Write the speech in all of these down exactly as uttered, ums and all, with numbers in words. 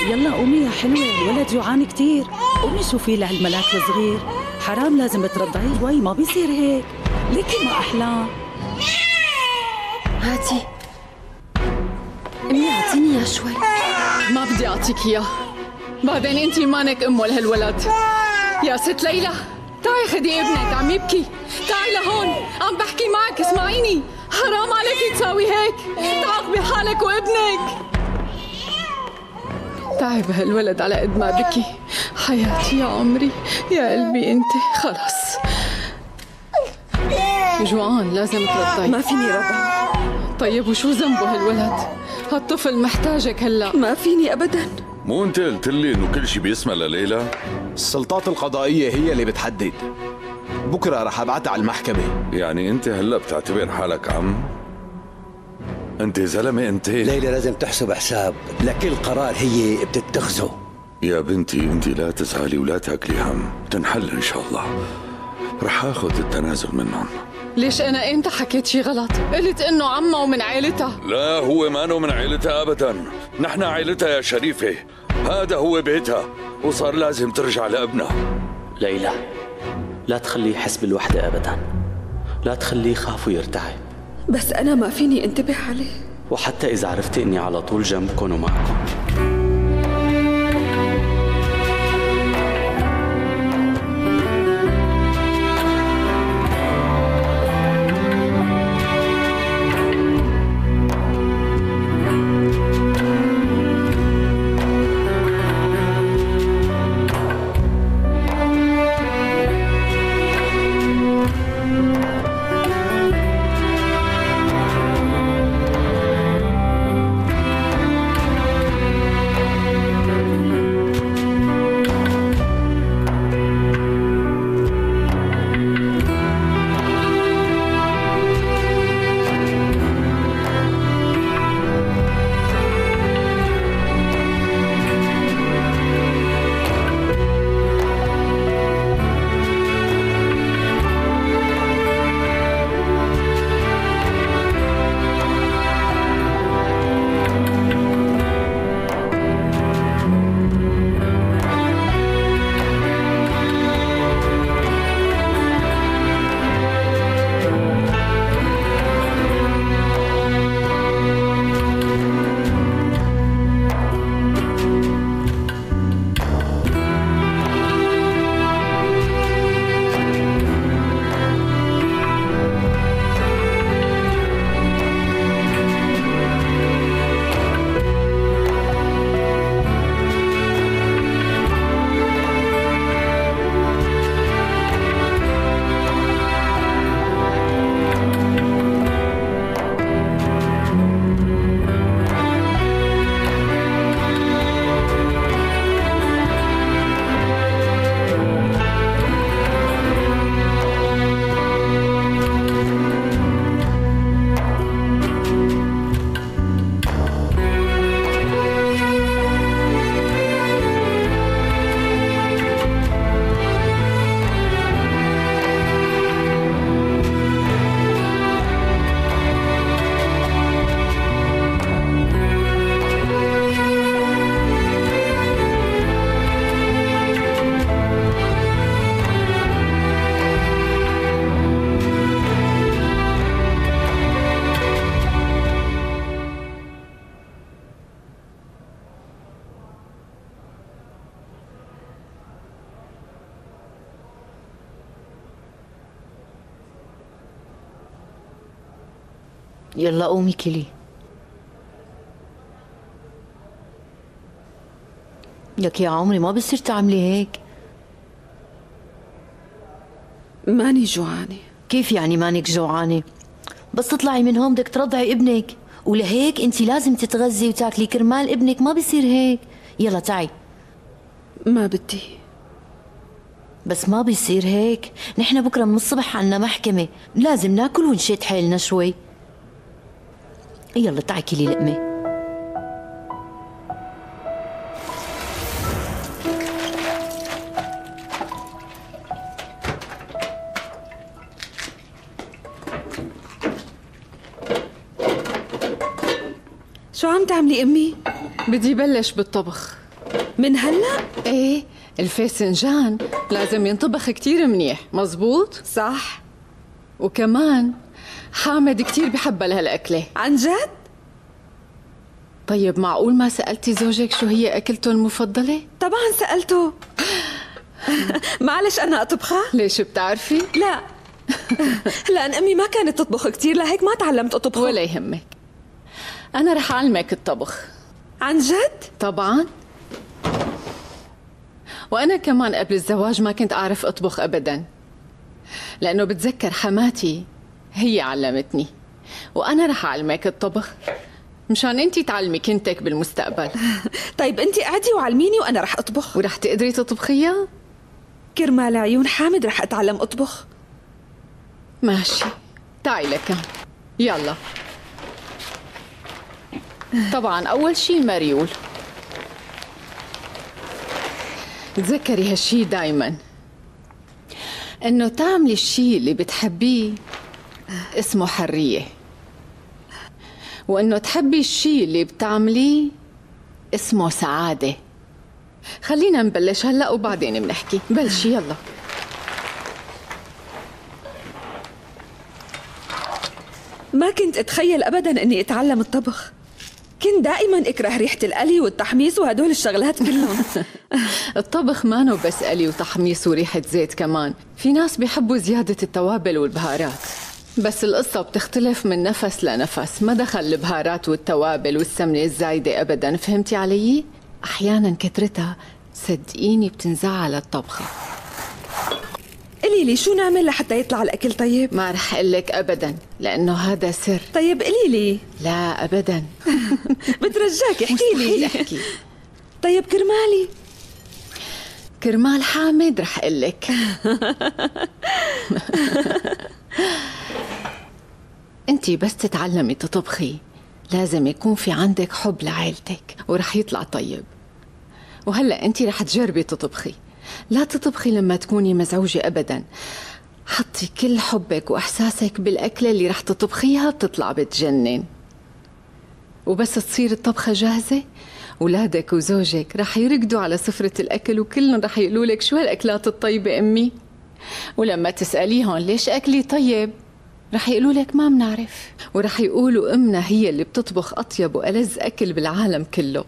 يلا قومي يا حلوة، الولد جوعان كتير. قومي شوفي له الملاك الصغير، حرام لازم ترضعيه شوي، ما بيصير هيك. ليكي ما أحلام. هاتي أمي، اعطيني اياه شوي. ما بدي أعطيك إياه، بعدين أنتي مانك أمه لهالولد. يا ست ليلى تعي خدي ابنك عم يبكي، تعي لهون عم بحكي معك، اسمعيني، حرام عليكي تساوي هيك، تعاقبي حالك وابنك. تعي بهالولد على قد ما بكي. حياتي يا عمري يا قلبي انت، خلص جوعان لازم ترضعي. ما فيني رضع. طيب وشو ذنبه هالولد؟ هالطفل محتاجك هلا. ما فيني ابدا. مو انت قلت لي انه كل شيء بيسمع لليلى؟ السلطات القضائية هي اللي بتحدد. بكرة رح ابعتها على المحكمة. يعني انت هلا بتعتبر حالك عم؟ انت زلمة انت. ليلى لازم تحسب حساب لكل قرار هي بتتخذه. يا بنتي انت لا تزعلي ولا تاكلي هم، تنحل ان شاء الله. رح اخذ التنازل منهم. ليش انا امتى حكيت شي غلط؟ قلت انه عمها ومن عائلتها. لا هو مانو من عائلتها ابدا، نحن عائلتها يا شريفة، هذا هو بيتها وصار لازم ترجع لابنها. ليلى لا تخليه يحس بالوحدة ابدا، لا تخليه يخاف ويرتعب. بس انا ما فيني انتبه عليه، وحتى اذا عرفتي اني على طول جنبكم ومعكم. يلا قومي كلي. لك يا عمري ما بصير تعملي هيك. ماني جوعانة. كيف يعني مانك جوعانة؟ بس تطلعي من هون بدك ترضعي ابنك، ولهيك انت لازم تتغذي وتاكلي كرمال ابنك، ما بصير هيك. يلا تعي. ما بدي. بس ما بيصير هيك، نحن بكره من الصبح عنا محكمة، لازم ناكل ونشد حيلنا شوي. يلا تعي كلي لقمة. شو عم تعملي أمي؟ بدي بلش بالطبخ. من هلأ؟ ايه، الفسنجان لازم ينطبخ كتير منيح، مزبوط؟ صح. وكمان حامد كتير بحبها لهالأكلة. عن جد؟ طيب معقول ما سألتي زوجك شو هي أكلته المفضلة؟ طبعا سألته. معلش أنا أطبخها؟ ليش بتعرفي؟ لا. لأن أمي ما كانت تطبخ كتير لهيك ما تعلمت أطبخ. ولا يهمك، أنا رح أعلمك الطبخ. عن جد؟ طبعا. وأنا كمان قبل الزواج ما كنت أعرف أطبخ أبدا، لأنه بتذكر حماتي هي علمتني، وأنا رح أعلمك الطبخ مشان أنتي تعلمي كنتك بالمستقبل. طيب أنتي قعدي وعلميني وأنا رح أطبخ. ورح تقدري تطبخيها؟ كرمال عيون حامد رح أتعلم أطبخ. ماشي، تعي لكان، يلا. طبعا أول شي المريول. تذكري هالشي دايما، إنه تعملي الشي اللي بتحبيه اسمه حرية، وإنه تحبي الشي اللي بتعمليه اسمه سعادة. خلينا نبلش هلأ وبعدين بنحكي. بلشي يلا. ما كنت أتخيل أبداً أني أتعلم الطبخ. كنت دائماً أكره ريحة القلي والتحميص وهدول الشغلات كلهم. الطبخ ما نو بس قلي وتحميص وريحة زيت، كمان في ناس بيحبوا زيادة التوابل والبهارات، بس القصة بتختلف من نفس لنفس. ما دخل البهارات والتوابل والسمنة الزايدة أبداً، فهمتي علي؟ أحياناً كترتها صدقيني بتنزعل الطبخة. قلي لي شو نعمل لحتى يطلع الأكل طيب؟ ما رح قلك أبداً لأنه هذا سر. طيب قلي لي. لا أبداً. بترجاك احكي لي. احكي. طيب كرمالي. كرمال حامد رح قلك. انتي بس تتعلمي تطبخي لازم يكون في عندك حب لعائلتك ورح يطلع طيب. وهلأ انتي رح تجربي تطبخي، لا تطبخي لما تكوني مزعوجة أبداً. حطي كل حبك وإحساسك بالأكلة اللي رح تطبخيها، بتطلع بتجنن. وبس تصير الطبخة جاهزة، أولادك وزوجك رح يركضوا على سفرة الأكل، وكلهم رح يقولوا لك شو هالأكلات الطيبة أمي. ولما تسأليهم ليش أكلي طيب، رح يقولوا لك ما منعرف، ورح يقولوا أمنا هي اللي بتطبخ أطيب وألذ أكل بالعالم كله.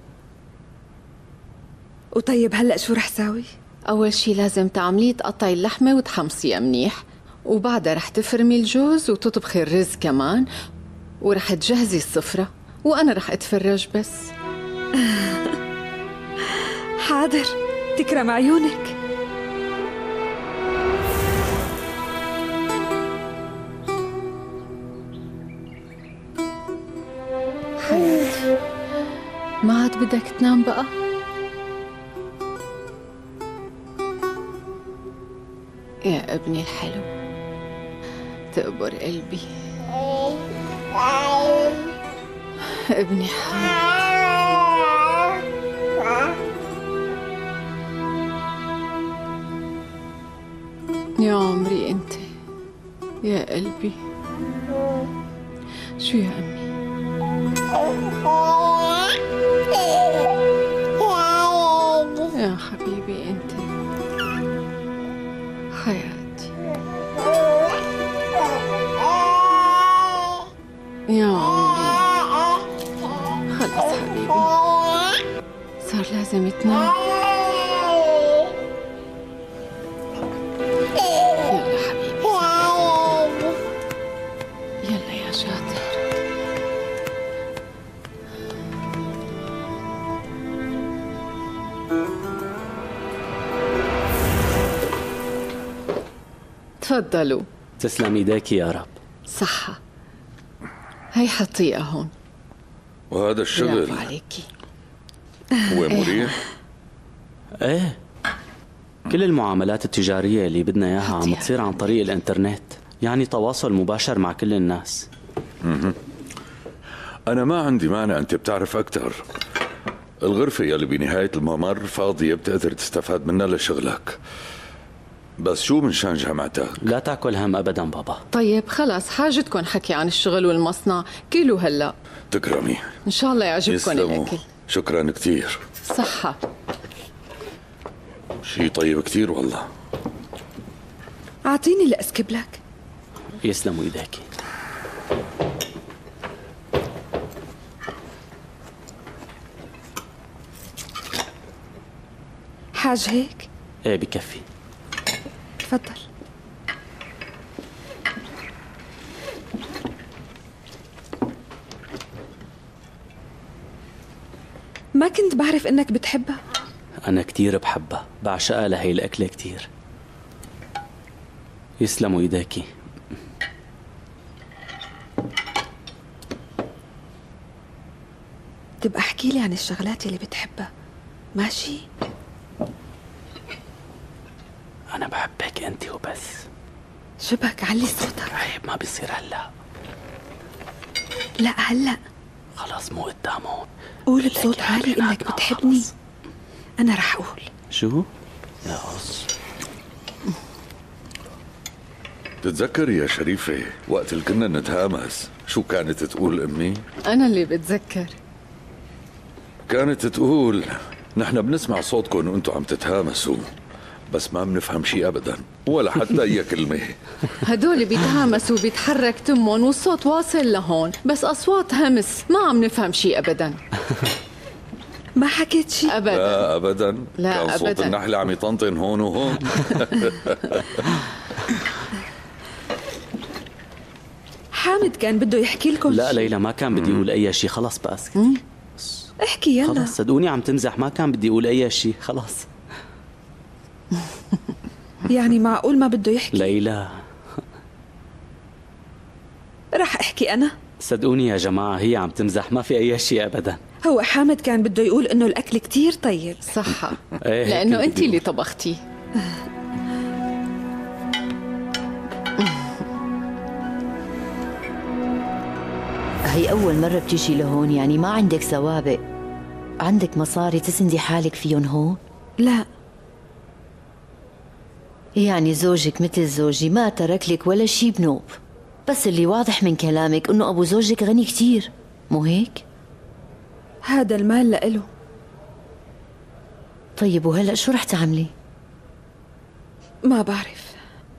وطيب هلأ شو رح ساوي؟ أول شي لازم تعمليه تقطعي اللحمة وتحمصيها منيح، وبعدها رح تفرمي الجوز وتطبخي الرز كمان، ورح تجهزي السفرة وأنا رح أتفرج بس. حاضر، تكرم عيونك. حياتي ما عاد بدك تنام بقى؟ يا ابني الحلو، تقبر قلبي. ابني حبيبي. يا عمري انت، يا قلبي. شو يا امي؟ يا حبيبي انت، حياتي. يا عمري خلص حبيبي، صار لازم تنام. يلا حبيبي، يلا يا شاطر. تفضلوا. تسلم ايديك يا رب. صحة. هي حطيها هون. وهذا الشغل برافو عليكي. هو مريح؟ ايه، كل المعاملات التجارية اللي بدنا اياها عم تصير عن طريق الانترنت، يعني تواصل مباشر مع كل الناس. أنا ما عندي مانع، أنت بتعرف أكتر. الغرفة يلي بنهاية الممر فاضية، بتقدر تستفاد منها لشغلك. بس شو من شان جامعتك؟ لا تاكل هم أبدا بابا. طيب خلص، حاجتكم حكي عن الشغل والمصنع، كيلو هلا. تكرمي، إن شاء الله يعجبكم الأكل. شكرا كتير. صحة. شي طيب كتير والله. أعطيني لأسكب لك. يسلموا ايديكي. حاج هيك؟ ايه بكفي. تفضل. ما كنت بعرف انك بتحبها. انا كتير بحبها، بعشقها لهي الاكله كتير. يسلموا ايديكي. تبقى احكي لي عن الشغلات اللي بتحبها، ماشي؟ انا بحبك انت وبس. شبك علي صوتك. عيب، ما بيصير هلا. لا هلا. خلاص مو قدامه. قول بصوت عالي انك بتحبني. انا رح اقول. شو؟ لا قص. تتذكر يا شريفة وقت اللي كنا نتهامس شو كانت تقول أمي؟ أنا اللي بتذكر. كانت تقول نحن بنسمع صوتكم وانتم عم تتهامسوا بس ما بنفهم شيء أبدا ولا حتى أي كلمة. هدول بيتهامسوا وبيتحرك تمهم والصوت واصل لهون، بس أصوات همس ما عم نفهم شيء أبدا. ما حكيت شيء أبدا. لا أبدا. لا كان صوت أبداً. النحلة عم يطنطن هون وهون. حامد كان بده يحكي لكم لا شي. ليلى ما كان بدي اقول اي شيء، خلص بقى اسكت. احكي يلا. خلص صدقوني عم تمزح، ما كان بدي اقول اي شيء، خلص. يعني معقول ما بده يحكي؟ ليلى رح احكي انا. صدقوني يا جماعة هي عم تمزح، ما في أي شيء أبدا. هو حامد كان بده يقول إنه الأكل كتير طيب. صح. إيه هيك لأنه بدي أنت أقول. اللي طبختي. هي أول مرة بتيجي لهون، يعني ما عندك سوابق؟ عندك مصاري تسندي حالك فيهم هون؟ لا. يعني زوجك مثل زوجي ما ترك لك ولا شي بنوب، بس اللي واضح من كلامك إنه أبو زوجك غني كتير، مو هيك؟ هذا المال لإله. طيب وهلأ شو رح تعملي؟ ما بعرف.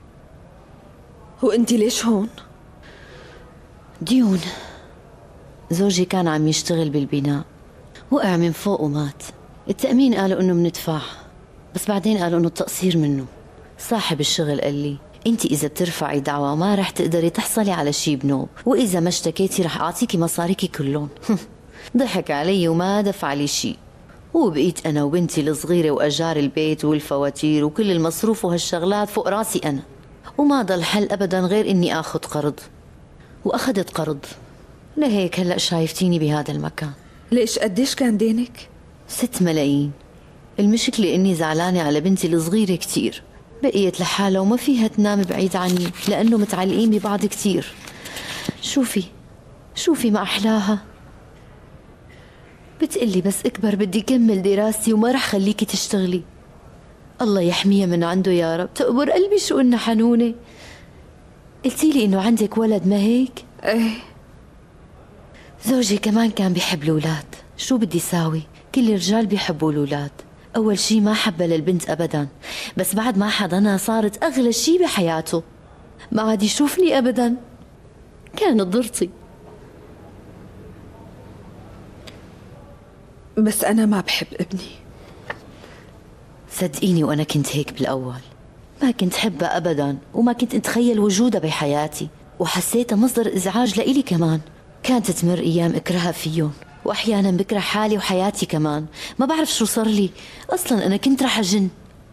وأنتي ليش هون؟ ديون. زوجي كان عم يشتغل بالبناء، وقع من فوق ومات. التأمين قالوا إنه بندفع، بس بعدين قالوا إنه التقصير منه. صاحب الشغل قال لي انت اذا بترفعي دعوى ما رح تقدري تحصلي على شي بنوب، واذا ما اشتكيتي رح اعطيكي مصاريكي كلهم. ضحك علي وما دفع لي شي، وبقيت انا وبنتي الصغيره واجار البيت والفواتير وكل المصروف وهالشغلات فوق راسي انا، وما ضل حل ابدا غير اني اخذ قرض. واخذت قرض، لهيك هلا شايفتيني بهذا المكان. ليش قديش كان دينك؟ ست ملايين. المشكله اني زعلانه على بنتي الصغيره كتير، بقيت لحالها وما فيها تنام بعيد عني لأنه متعلقين ببعض كتير. شوفي شوفي ما أحلاها، بتقلي بس أكبر بدي كمل دراستي وما رح خليكي تشتغلي. الله يحميها من عنده يا رب. تقبر قلبي شو إنها حنونة. قلتيلي إنه عندك ولد ما هيك؟ ايه. زوجي كمان كان بيحب الأولاد، شو بدي ساوي؟ كل الرجال بيحبوا الأولاد. أول شي ما حبها للبنت أبدا، بس بعد ما حضنها صارت أغلى شي بحياته. ما عاد يشوفني أبدا، كانت ضرتي. بس أنا ما بحب ابني. صدقيني وأنا كنت هيك بالأول، ما كنت حبها أبدا وما كنت أتخيل وجودها بحياتي، وحسيتها مصدر إزعاج لإلي كمان. كانت تمر أيام أكرهها فيهم، وأحيانا بكره حالي وحياتي كمان. ما بعرف شو صار لي، أصلا أنا كنت رح أجن.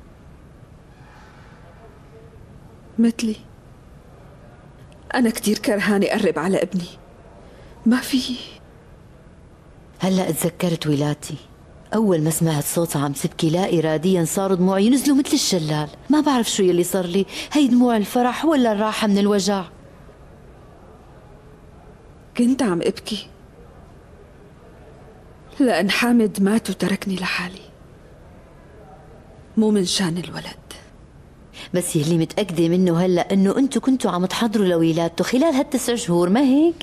مثلي أنا كتير كرهانة أقرب على ابني، ما في. هلأ تذكرت ولادتي، أول ما سمعت صوتها عم تبكي لا إراديا صاروا دموعي ينزلوا مثل الشلال. ما بعرف شو يلي صار لي، هي دموع الفرح ولا الراحة من الوجع. كنت عم أبكي لأن حامد مات وتركني لحالي، مو من شان الولد. بس يلي متأكدة منه هلأ إنه أنتوا كنتوا عم تحضروا لولادته خلال هالتسع شهور، ما هيك؟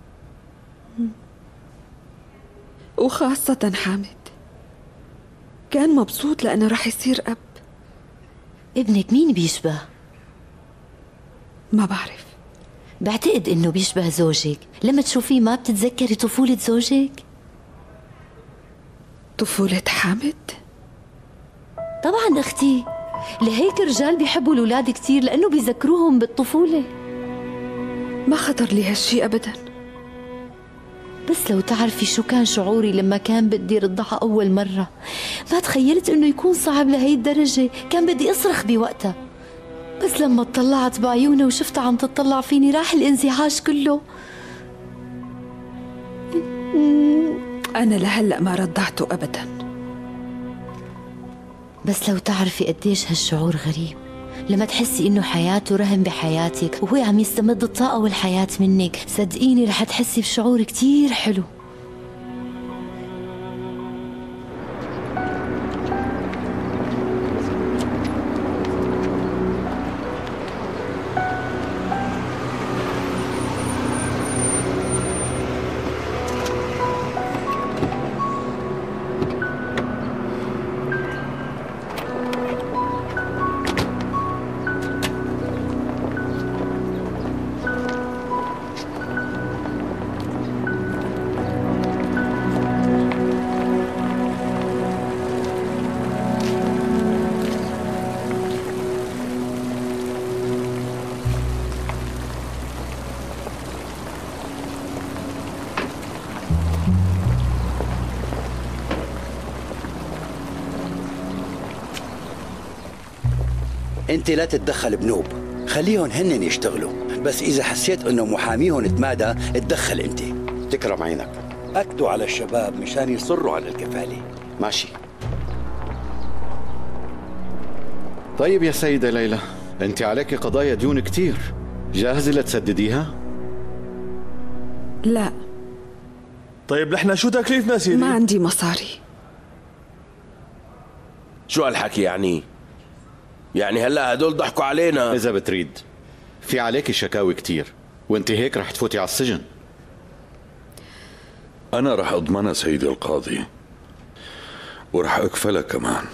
وخاصة حامد كان مبسوط لأنه رح يصير أب. ابنك مين بيشبه؟ ما بعرف. بعتقد إنه بيشبه زوجك. لما تشوفيه ما بتتذكري طفولة زوجك؟ طفولة حامد؟ طبعا أختي، لهيك الرجال بيحبوا الأولاد كتير لأنه بيذكروهم بالطفولة. ما خطر لي هالشي أبدا. بس لو تعرفي شو كان شعوري لما كان بدي رضعها أول مرة، ما تخيلت إنه يكون صعب لهي الدرجة. كان بدي أصرخ بوقتها، بس لما اطلعت بعيونها وشفتها عم تطلع فيني راح الانزعاج كله. أنا لهلأ ما رضعته أبدا. بس لو تعرفي قديش هالشعور غريب لما تحسي إنه حياته رهن بحياتك وهو عم يستمد الطاقة والحياة منك. صدقيني رح تحسي بشعور كتير حلو. انت لا تتدخل بنوب، خليهم هن يشتغلوا، بس اذا حسيت انه محاميهم تمادى اتدخل انت. تكرم عينك. اكدوا على الشباب مشان يصروا على الكفاله. ماشي. طيب يا سيدة ليلى، انت عليك قضايا ديون كتير، جاهزة لتسدديها؟ لا. طيب نحن شو تكليفنا سيدي؟ ما عندي مصاري. شو هالحكي يعني؟ يعني هلا هدول ضحكوا علينا؟ إذا بتريد في عليك شكاوي كتير، وانت هيك رح تفوتي على السجن. أنا رح أضمنها سيدي القاضي، ورح أكفلها كمان.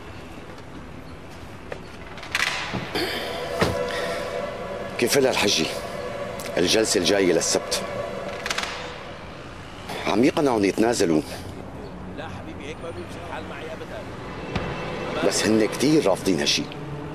كفلها الحجي، الجلسة الجاية للسبت. عم يقنعوا يتنازلوا، لا حبيبي هيك ما بيمشي الحال معي أبدا، بس هن كتير رافضين هالشي.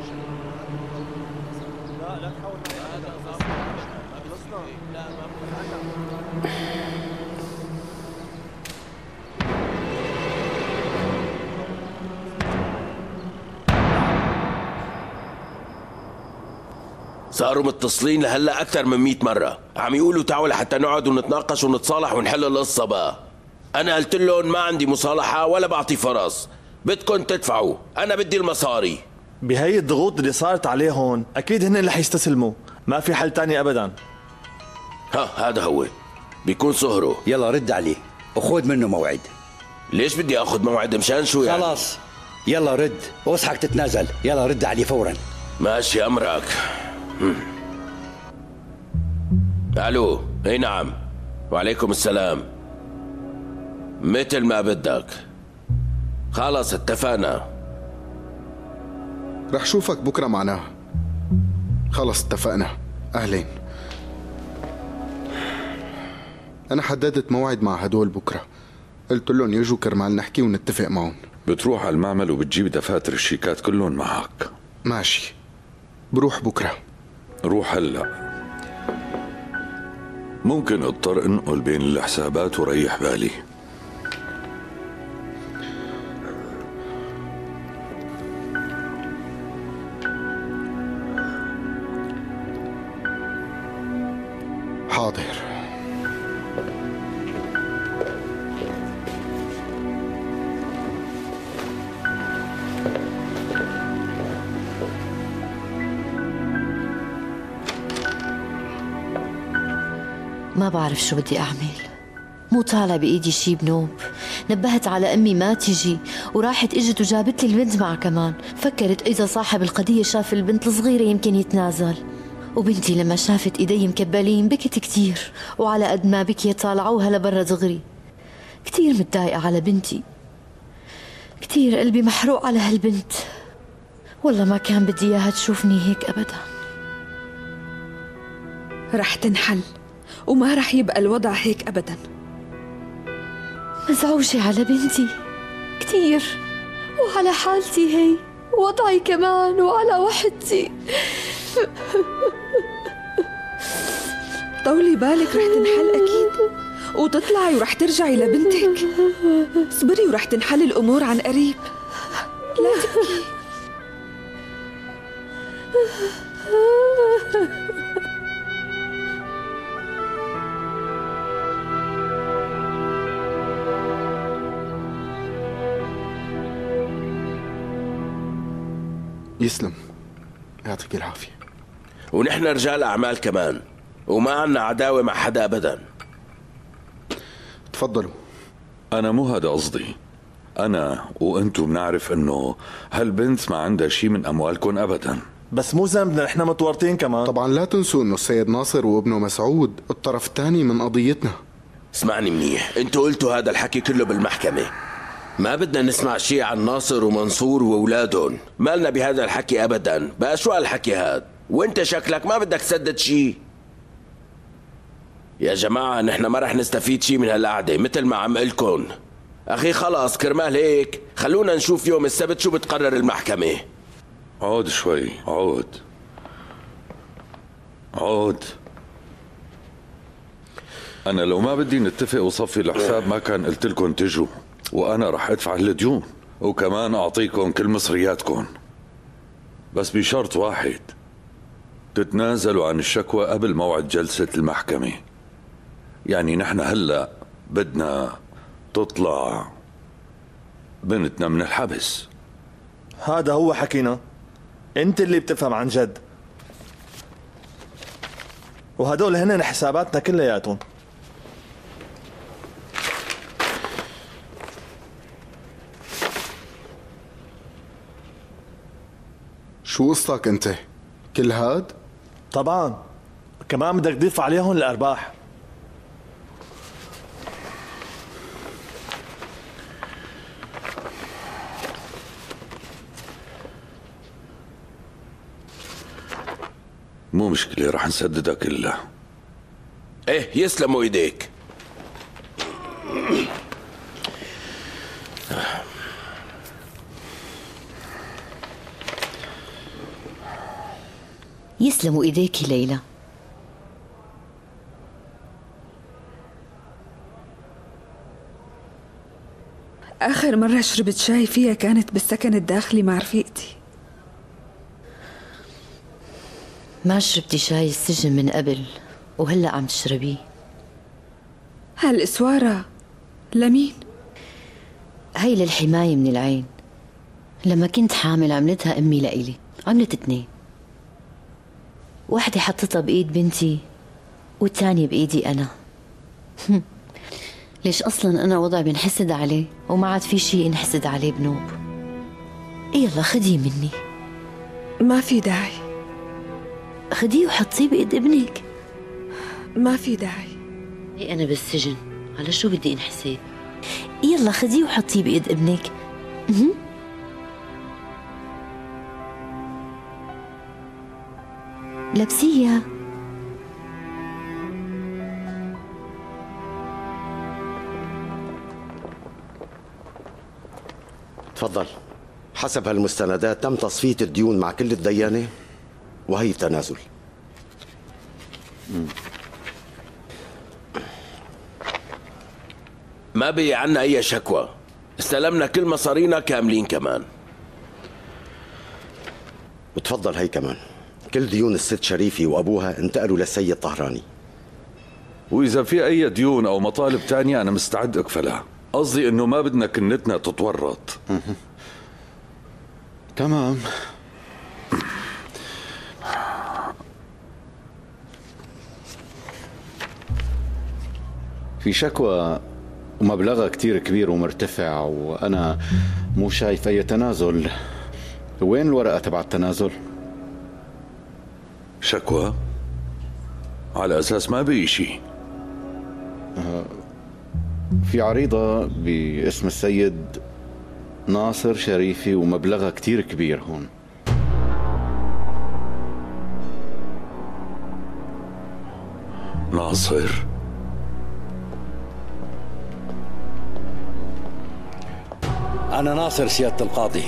صاروا متصلين لهلا اكثر من مئة مرة، عم يقولوا تعالوا لحتى نقعد ونتناقش ونتصالح ونحل القصة بقى. انا قلت لهم ما عندي مصالحة ولا بعطي فرص، بدكم تدفعوا، انا بدي المصاري. بهي الضغوط اللي صارت عليهم اكيد هن اللي حيستسلموا، ما في حل تاني ابدا. ها هذا هو بيكون سهره. يلا رد عليه وخذ منه موعد. ليش بدي اخذ موعد مشان شو يعني؟ خلاص يلا رد، واصحك تتنازل. يلا رد عليه فورا. ماشي امرك. هم. الو، اي نعم، وعليكم السلام. مثل ما بدك. خلص اتفقنا. رح شوفك بكره معناها. خلص اتفقنا. اهلين. انا حددت موعد مع هدول بكره، قلت لهم يجوا كرمال نحكي ونتفق معهم. بتروح على المعمل وبتجيب دفاتر الشيكات كلهم معك. ماشي، بروح بكره. روح هلا. ممكن اضطر انقل بين الحسابات وريح بالي. حاضر. ما بعرف شو بدي أعمل، مو طالع بإيدي شي بنوب. نبهت على أمي ما تجي وراحت إجت وجابت لي البنت معها كمان. فكرت إذا صاحب القضية شاف البنت الصغيرة يمكن يتنازل، وبنتي لما شافت إيدي مكبلين بكت كتير، وعلى قد ما بكي طالعوها لبرا دغري. كتير متضايقة على بنتي، كتير قلبي محروق على هالبنت. والله ما كان بدي اياها تشوفني هيك ابدا. رح تنحل وما رح يبقى الوضع هيك ابدا. مزعوجة على بنتي كتير، وعلى حالتي هي، وضعي كمان، وعلى وحدتي. طولي بالك، رح تنحل أكيد، وتطلعي ورح ترجعي لبنتك. اصبري ورح تنحل الأمور عن قريب. لا تبكي. يسلم، يعطيك العافية. ونحن رجال أعمال كمان، وما عنا عداوة مع حدا أبدا. تفضلوا. أنا مو هذا قصدي. أنا وأنتم بنعرف إنه هالبنت ما عندها شي من أموالكم أبدا. بس مو ذنبنا، نحن متورطين كمان. طبعا لا تنسوا إنه السيد ناصر وابنه مسعود الطرف الثاني من قضيتنا. اسمعني منيح، انتوا قلتوا هذا الحكي كله بالمحكمة. ما بدنا نسمع شيء عن ناصر ومنصور وأولادهم. ما لنا بهذا الحكي أبدا. بقى شو هالحكي هاد؟ وانت شكلك ما بدك تسدد شيء. يا جماعة نحن ما رح نستفيد شيء من هالقعدة مثل ما عم قلكن. أخي خلاص، كرمال هيك خلونا نشوف يوم السبت شو بتقرر المحكمة. عود شوي، عود عود. أنا لو ما بدي نتفق وصفي الحساب ما كان قلت لكم تجوا، وأنا رح أدفع الديون وكمان أعطيكم كل مصرياتكم، بس بشرط واحد: تتنازلوا عن الشكوى قبل موعد جلسة المحكمة. يعني نحن هلأ بدنا تطلع بنتنا من الحبس. هذا هو حكينا. انت اللي بتفهم عن جد، وهدول هن حساباتنا كلياتهم. شو قصتك انت؟ كل هاد؟ طبعا كمان بدك تضيف عليهم الارباح. مو مشكلة، رح نسددها كلها. ايه يسلموا ايديك. يسلموا ايديكي ليلى. آخر مرة شربت شاي فيها كانت بالسكن الداخلي مع رفيقتي. ما شربتي شاي السجن من قبل وهلأ عم تشربيه؟ هالإسوارة لمين؟ هي للحماية من العين. لما كنت حامل عملتها أمي لإلي، عملت اتنين، واحدة حطتها بإيد بنتي والتانية بإيدي أنا. ليش أصلا أنا وضع بنحسد عليه وما عاد في شيء ينحسد عليه بنوب. يلا خديه مني. ما في داعي. خديه وحطيه بإيد ابنك. ما في داعي. إيه أنا بالسجن، على شو بدي انحسد؟ يلا خديه وحطيه بإيد ابنك. مه. لبسيها. تفضل. حسب هالمستندات تم تصفية الديون مع كل الديانة، وهي التنازل. ما بقي عنا أي شكوى، استلمنا كل مصارينا كاملين كمان. وتفضل هي كمان، كل ديون الست شريفي وأبوها انتقلوا للسيد طهراني. وإذا في أي ديون أو مطالب تانية أنا مستعد أكفلها. قصدي إنه ما بدنا كنتنا تتورط. تمام. في شكوى ومبلغها كتير كبير ومرتفع، وأنا مو شايف أي تنازل. وين الورقة تبع التنازل؟ شكوى؟ على أساس ما بقي شيء. في عريضة باسم السيد ناصر شريفي ومبلغها كتير كبير هون. ناصر، أنا ناصر سيادة القاضي.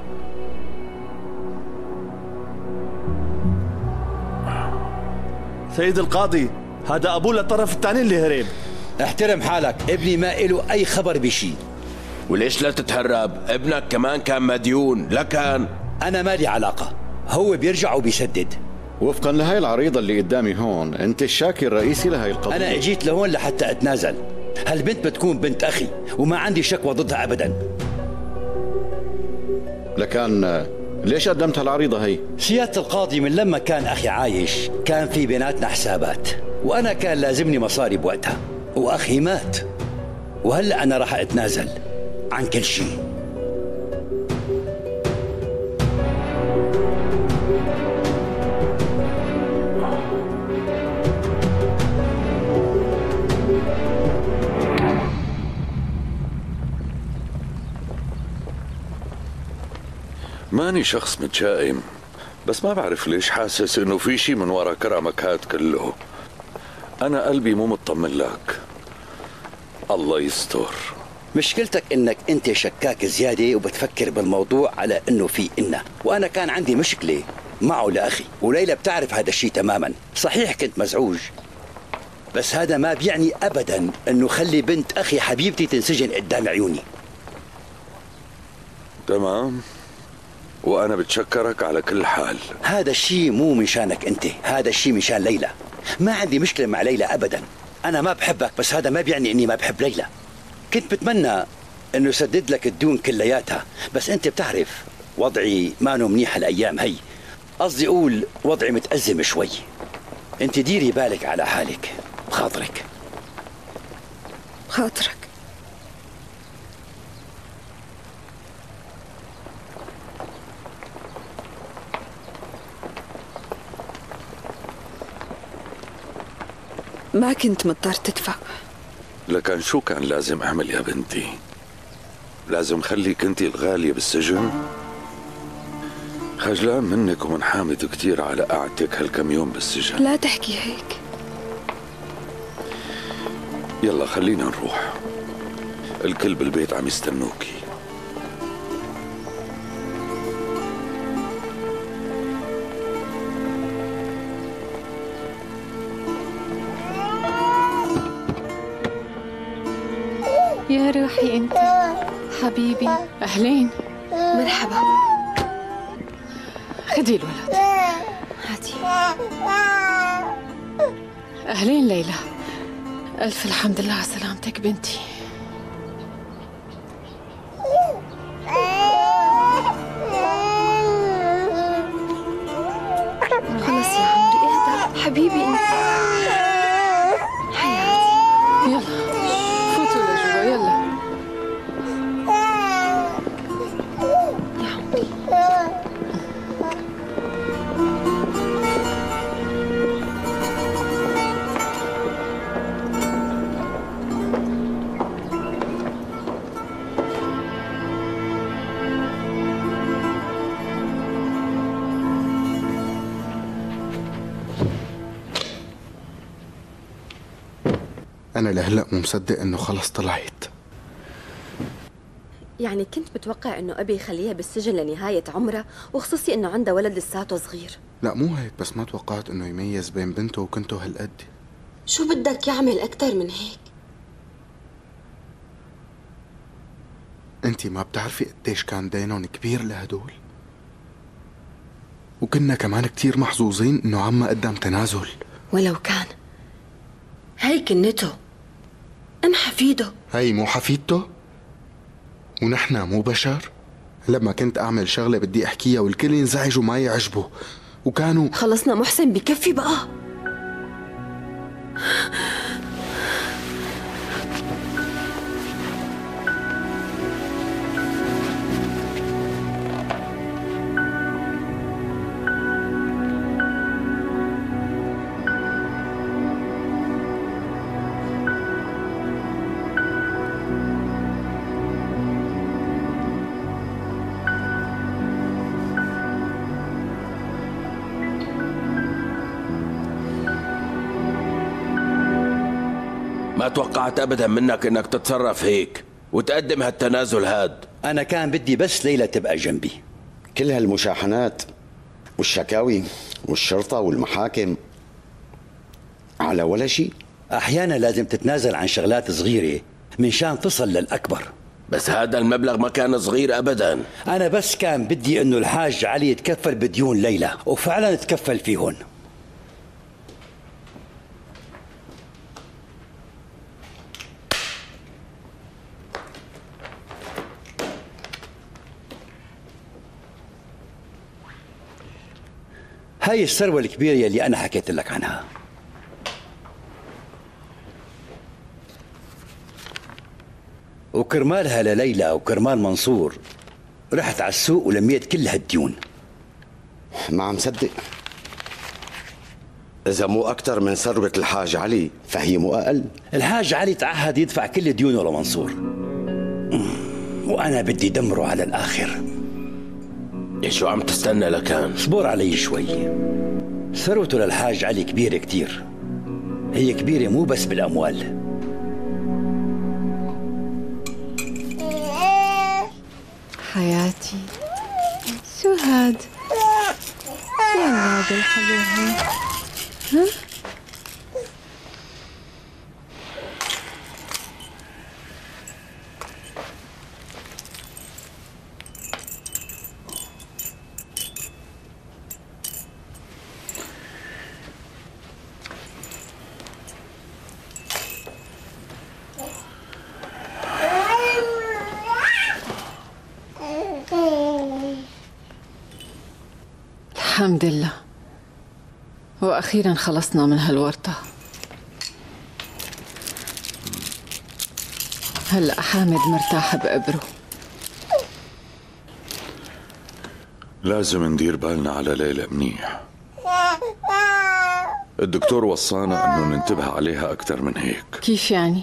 سيد القاضي، هذا أبوه للطرف الثاني اللي هرب. احترم حالك، ابني ما إله أي خبر بشي. وليش لا تتهرب؟ ابنك كمان كان مديون، لا كان. أنا مالي علاقة، هو بيرجع وبيسدد. وفقا لهاي العريضة اللي قدامي هون، أنت الشاكي الرئيسي لهاي القضية. أنا اجيت لهون لحتى أتنازل. هالبنت بتكون بنت أخي وما عندي شكوى ضدها أبدا. لكن ليش قدمت هالعريضة هي؟ سيادة القاضي، من لما كان أخي عايش كان في بيناتنا حسابات، وأنا كان لازمني مصاري بوقتها، وأخي مات، وهلأ أنا راح أتنازل عن كل شيء. ماني شخص متشائم، بس ما بعرف ليش حاسس انه في شي من ورا كرمك هاد كله. انا قلبي مو مطمن لك. الله يستر. مشكلتك انك انت شكاك زيادة وبتفكر بالموضوع على انه في إنا، وانا كان عندي مشكلة معه لاخي، وليلى بتعرف هذا الشيء تماما. صحيح كنت مزعوج، بس هذا ما بيعني ابدا انه خلي بنت اخي حبيبتي تنسجن قدام عيوني. تمام، وأنا بتشكرك على كل حال. هذا الشيء مو من شانك أنت، هذا الشيء من شان ليلى. ما عندي مشكلة مع ليلى أبدا. أنا ما بحبك، بس هذا ما بيعني إني ما بحب ليلى. كنت بتمنى إنه سدد لك الدون كلياتها، بس أنت بتعرف وضعي مانو منيح الأيام هي. قصدي أقول وضعي متأزم شوي. أنت ديري بالك على حالك بخاطرك. بخاطرك. ما كنت مضطر تدفع. لكن شو كان لازم أعمل يا بنتي؟ لازم خليك انتي الغالية بالسجن؟ خجلان منك ومن حامد كتير على قعدتك هالكم يوم بالسجن. لا تحكي هيك. يلا خلينا نروح، الكل بالبيت عم يستنوكي. يا روحي انت حبيبي. اهلين. مرحبا. خدي الولد. هاتي. اهلين ليلى. الف الحمد لله على سلامتك بنتي. خلص يا عمري اهدى حبيبي انت. حياتي. يلا فوتوا لجوا يلا. يا عمري. أنا لهلأ مو مصدق إنه خلص طلعت. يعني كنت بتوقع إنه أبي يخليها بالسجن لنهاية عمرها، وخصوصي إنه عندها ولد لساته صغير. لا مو هيك، بس ما توقعت إنه يميز بين بنته وكنته هالقد. شو بدك يعمل أكتر من هيك؟ أنتي ما بتعرفي قديش كان دينهم كبير لهدول، وكنا كمان كتير محظوظين إنه عما قدم تنازل. ولو كان هي كنته، أنا حفيده. هي مو حفيدته؟ ونحن مو بشر؟ لما كنت أعمل شغلة بدي أحكيها والكل ينزعج وما يعجبه، وكانوا خلصنا محسن، بكفي بقى. ما توقعت أبدا منك إنك تتصرف هيك وتقدم هالتنازل هاد. أنا كان بدي بس ليلى تبقى جنبي. كل هالمشاحنات والشكاوي والشرطة والمحاكم على ولا شيء؟ أحيانا لازم تتنازل عن شغلات صغيرة من شان تصل للأكبر. بس هذا المبلغ ما كان صغير أبدا. أنا بس كان بدي إنه الحاج علي يتكفل بديون ليلى، وفعلا تكفل فيهن. هاي الثروة الكبيرة يلي أنا حكيت لك عنها. وكرمالها لليلى وكرمال منصور رحت على السوق ولميت كل هالديون. ما عم صدق. إذا مو أكثر من ثروة الحاج علي فهي مو أقل. الحاج علي تعهد يدفع كل ديونه لمنصور، وأنا بدي دمره على الآخر. شو عم تستنى لكان؟ اصبر علي شوي. ثروته للحاج علي كبيرة كتير. هي كبيرة مو بس بالأموال. حياتي شو هاد؟ شو هذا الحلو هاد؟ ها؟ الحمد لله، وأخيرا خلصنا من هالورطة. هلأ حامد مرتاح بقبره. لازم ندير بالنا على ليلى منيح. الدكتور وصانا انه ننتبه عليها اكثر من هيك. كيف يعني؟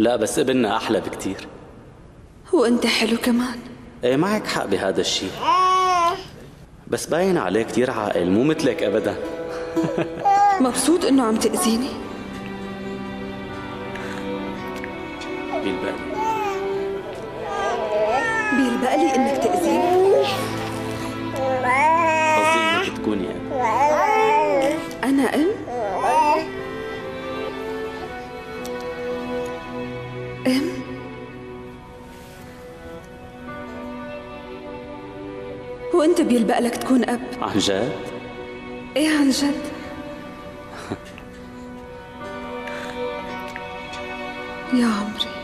لا بس ابننا أحلى بكتير. وأنت حلو كمان. ايه معك حق بهذا الشيء، بس باين عليه كتير عاقل، مو مثلك أبدا. مبسوط إنه عم تأذيني؟ بيلبقلي بيلبقلي إنك تأذيني؟ قصدي إنك تكوني أم. أنا أم؟ أم؟ وأنت بيلبق لك تكون أب؟ عن جد؟ إيه عن جد. يا عمري.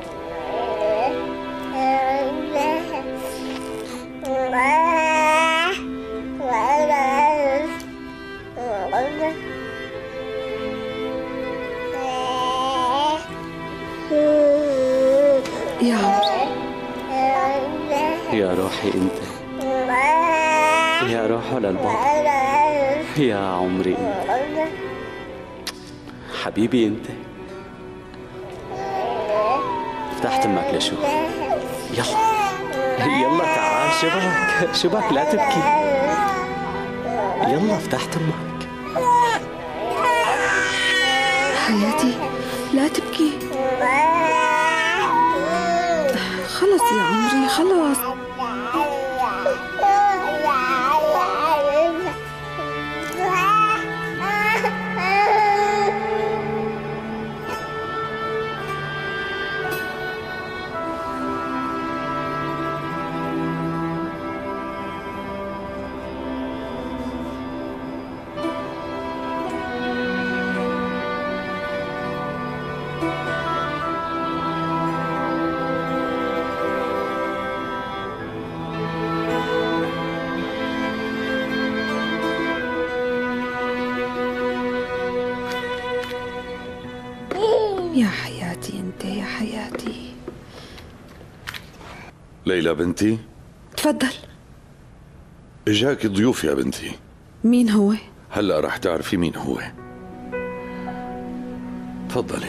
يا عمري. يا روحي انت، يا روح للبعض، يا عمري انت، حبيبي انت. افتح تمك لشوف. يلا يلا تعال، شبك شبك لا تبكي. يلا افتح تمك. حياتي لا تبكي. خلص يا عمري خلص. يا حياتي انت يا حياتي. ليلى بنتي، تفضل. اجاك ضيوف يا بنتي. مين هو؟ هلا رح تعرفي مين هو. تفضلي.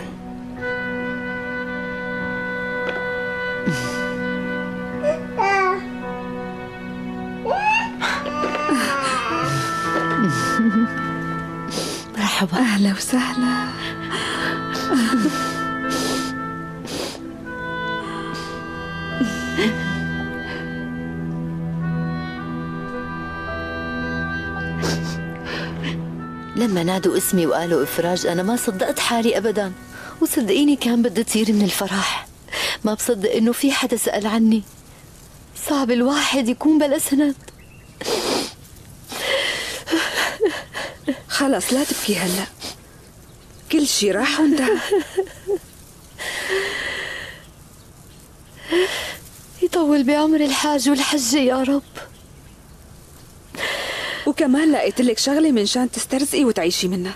مرحبا. اهلا وسهلا. لما نادوا اسمي وقالوا إفراج أنا ما صدقت حالي أبدا، وصدقيني كان بدي تصير من الفرح. ما بصدق إنه في حدا سأل عني. صعب الواحد يكون بلا سند. خلص لا تبكي هلا، كل شي راح وانتهى. يطول بعمر الحاج والحجة يا رب. وكمان لقيت لك شغلة من شان تسترزقي وتعيشي منها.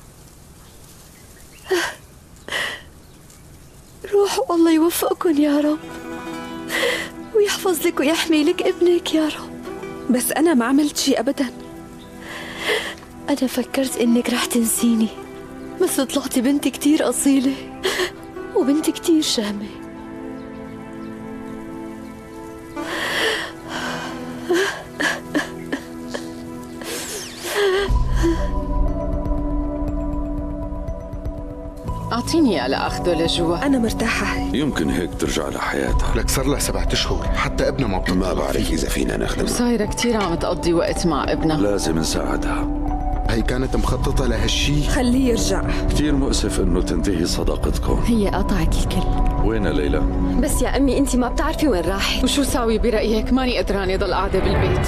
روحوا الله يوفقكن يا رب، ويحفظ لك ويحمي لك ابنك يا رب. بس أنا ما عملت شي أبدا. أنا فكرت إنك رح تنسيني، بس طلعتي بنت كتير أصيلة وبنت كتير شهمة. أعطيني على أخذه لجوا. أنا مرتاحة. يمكن هيك ترجع لحياتها. لك صار لها سبعة أشهر، حتى ابنها ما بتطلع. ما بعرف إذا فينا نخدمها. وصايرة كتير عم تقضي وقت مع ابنها. لازم نساعدها. هي كانت مخططة لهالشي. خليه يرجع. كتير مؤسف إنه تنتهي صداقتكم. هي قطعت الكل. وين ليلى؟ بس يا أمي أنت ما بتعرفي وين راحت. وشو ساوي برأيك؟ ماني قدرانة ضل قاعدة بالبيت.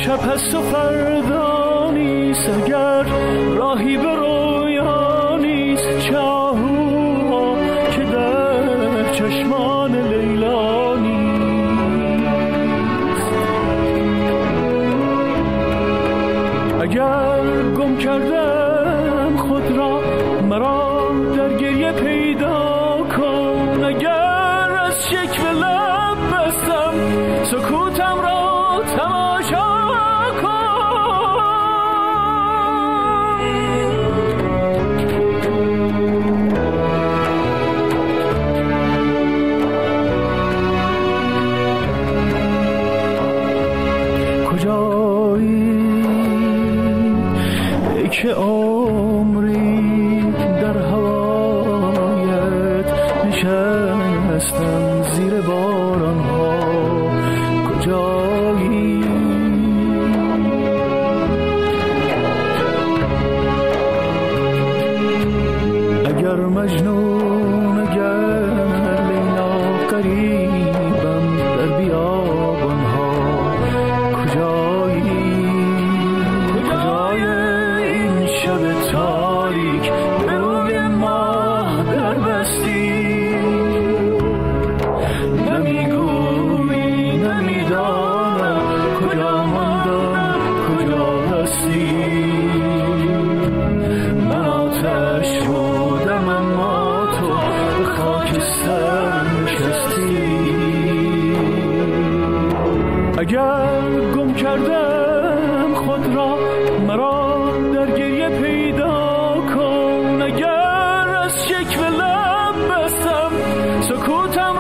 شب هست و فردا نیست، اگر راهی به رویا نیست، چه آهوها که در چشمان لیلا نیست. اگر گم کردم خود را مرا در گریه پیدا کن، اگر از شکوه لب بستم سکوتم را تماشا که عمری در هوایت نشستم زیر باران ها، کجایی اگر مجنون اگر لیلا قریبم در بیابان ها، کجایی شب تاریک به روی ماه در بستی، نمیگویی نمیدانم کجا ماندم کجا هستی. من آتش بودم اما تو به خاکستر نشستی. اگر گم کردم خود را مرا در گریه پیدا کن، اگر از شکوه لب بستم سکوتم